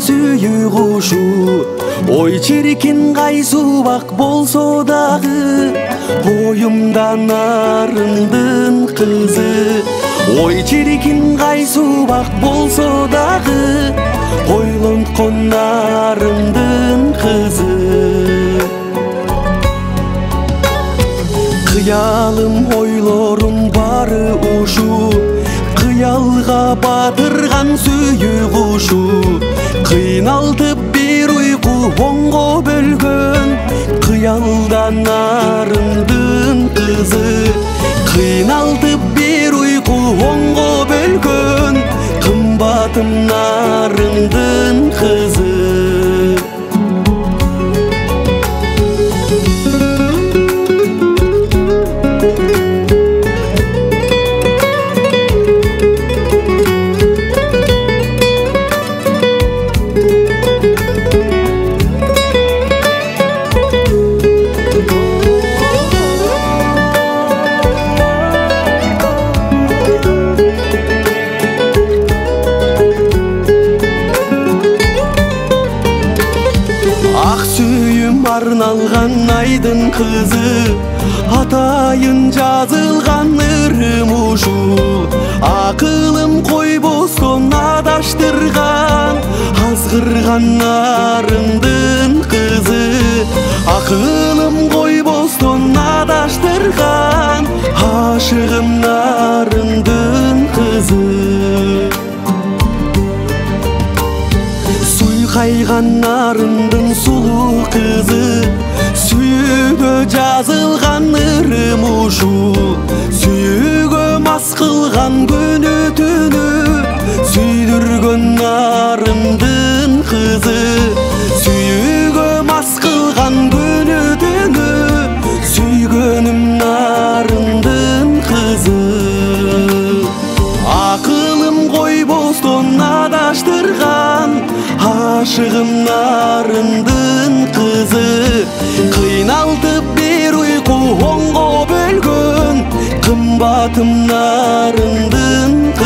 сүйүү кушу. Ой чиркин кайсубак болсо дагы, коюмда нарымдын кызы. Ой чиркин кайсубак болсо дагы, ойлонткон нарымдын кызы. Кыялым ойлорум бары ушу, кыялга батырган сүйүү кушу. Кыйналтып бир уйку оңго бөлгөн, кыялдан нарымдын кызы. Кыйналтып бир уйку оңго бөлгөн, кымбатым нарымдын кызы. Ак сүйүм арналган айдын кызы, атайын жазылган ырым ушул. Акылым койбостон адаштырган, азгырган нарымдын кызы. Акылым койбостон адаштырган, ашыгым нарымдын кызы. Кайган нарымдын сулуу кызы, сүйүүгө жазылган ырым ушул. Сүйүүгө мас кылган күнү түнү, сүйдүргөн нарымдын кызы. Сүйүүгө мас кылган күнү түнү, сүйгөнүм нарымдын кызы. Акылым койбостон адаштырган, ашыгым нарымдын кызы. Кыйналтып бир уйку оңго бөлгөн, кымбатым нарымдын